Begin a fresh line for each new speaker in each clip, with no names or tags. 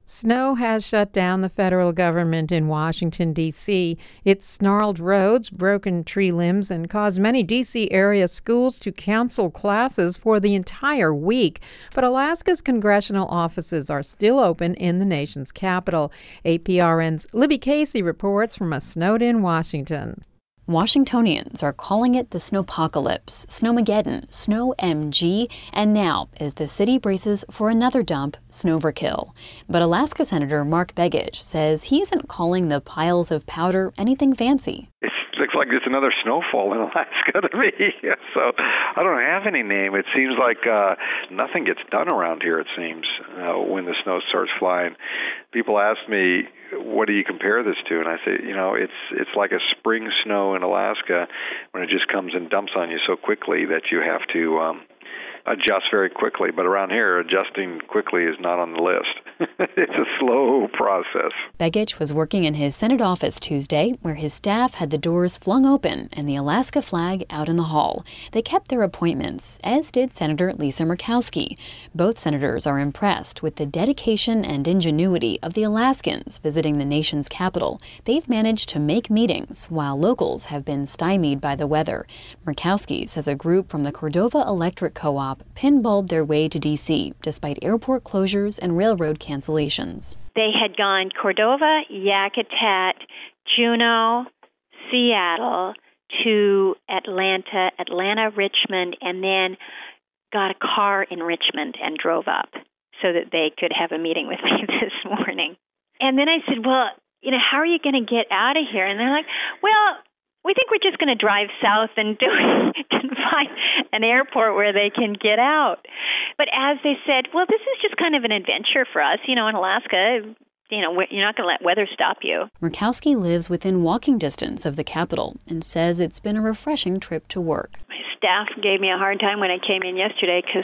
Snow has shut down the federal government in Washington, D.C. It snarled roads, broken tree limbs, and caused many D.C. area schools to cancel classes for the entire week. But Alaska's congressional offices are still open in the nation's capital. APRN's Libby Casey reports from a snowed-in Washington.
Washingtonians are calling it the snowpocalypse, snowmageddon, snow MG, and now, as the city braces for another dump, snowverkill. But Alaska Senator Mark Begich says he isn't calling the piles of powder anything fancy.
It looks like it's another snowfall in Alaska to me. So I don't have any name. It seems like nothing gets done around here, it seems, when the snow starts flying. People ask me, what do you compare this to? And I say, it's like a spring snow in Alaska when it just comes and dumps on you so quickly that you have to adjust very quickly. But around here, adjusting quickly is not on the list. It's a slow process.
Begich was working in his Senate office Tuesday, where his staff had the doors flung open and the Alaska flag out in the hall. They kept their appointments, as did Senator Lisa Murkowski. Both senators are impressed with the dedication and ingenuity of the Alaskans visiting the nation's capital. They've managed to make meetings while locals have been stymied by the weather. Murkowski says a group from the Cordova Electric Co-op pinballed their way to D.C. despite airport closures and railroad cancellations.
They had gone Cordova, Yakutat, Juneau, Seattle to Atlanta, Richmond, and then got a car in Richmond and drove up so that they could have a meeting with me this morning. And then I said, well, how are you going to get out of here? And they're like, well, we think we're just going to drive south and find an airport where they can get out. But as they said, well, this is just kind of an adventure for us. In Alaska, you're not going to let weather stop you.
Murkowski lives within walking distance of the capital and says it's been a refreshing trip to work.
My staff gave me a hard time when I came in yesterday because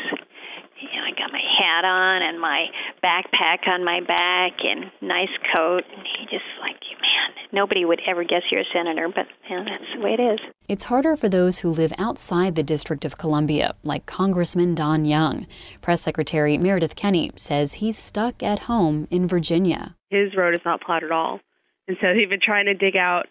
I got my hat on and my backpack on my back and nice coat. And he just man, nobody would ever guess you're a senator, but that's the way it is.
It's harder for those who live outside the District of Columbia, like Congressman Don Young. Press Secretary Meredith Kenney says he's stuck at home in Virginia.
His road is not plowed at all. And so he's been trying to dig out,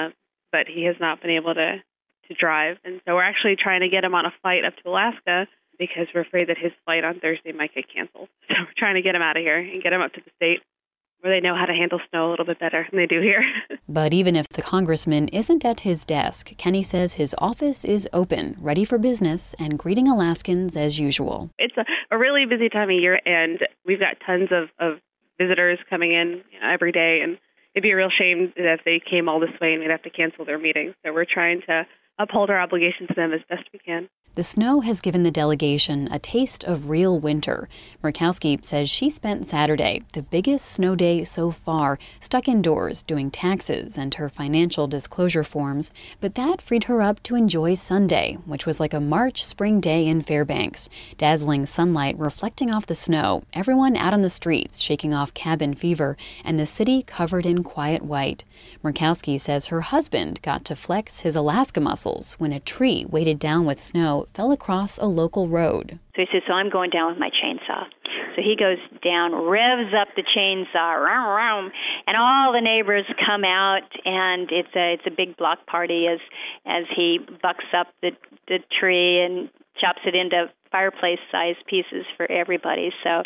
but he has not been able to drive. And so we're actually trying to get him on a flight up to Alaska because we're afraid that his flight on Thursday might get canceled. So we're trying to get him out of here and get him up to the state where they know how to handle snow a little bit better than they do here.
But even if the congressman isn't at his desk, Kenney says his office is open, ready for business, and greeting Alaskans as usual.
It's a really busy time of year, and we've got tons of visitors coming in every day, and it'd be a real shame if they came all this way and we'd have to cancel their meetings. So we're trying to uphold our obligations to them as best we can.
The snow has given the delegation a taste of real winter. Murkowski says she spent Saturday, the biggest snow day so far, stuck indoors doing taxes and her financial disclosure forms, but that freed her up to enjoy Sunday, which was like a March spring day in Fairbanks. Dazzling sunlight reflecting off the snow, everyone out on the streets shaking off cabin fever, and the city covered in quiet white. Murkowski says her husband got to flex his Alaska muscles when a tree weighted down with snow fell across a local road.
So he says, so I'm going down with my chainsaw. So he goes down, revs up the chainsaw, and all the neighbors come out, and it's a big block party as he bucks up the tree and chops it into fireplace-sized pieces for everybody. So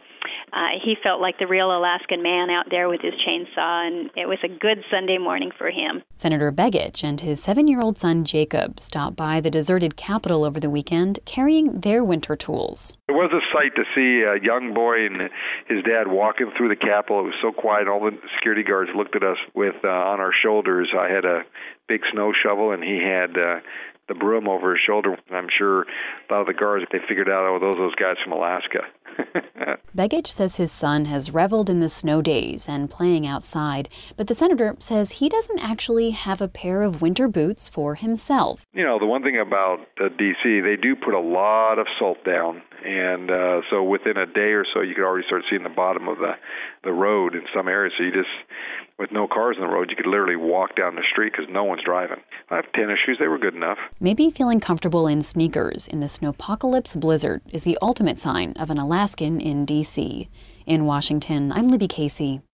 he felt like the real Alaskan man out there with his chainsaw, and it was a good Sunday morning for him.
Senator Begich and his 7-year-old son Jacob stopped by the deserted Capitol over the weekend carrying their winter tools.
It was a sight to see a young boy and his dad walking through the Capitol. It was so quiet. All the security guards looked at us with on our shoulders. I had a big snow shovel, and he had the broom over his shoulder. I'm sure a lot of the guards, they figured out, those guys from Alaska.
Begich says his son has reveled in the snow days and playing outside, but the senator says he doesn't actually have a pair of winter boots for himself.
The one thing about D.C., they do put a lot of salt down, and so within a day or so, you could already start seeing the bottom of the road in some areas. So you just, with no cars on the road, you could literally walk down the street because no one's driving. I have tennis shoes. They were good enough.
Maybe feeling comfortable in sneakers in the snowpocalypse blizzard is the ultimate sign of an Alaskan in D.C. In Washington, I'm Libby Casey.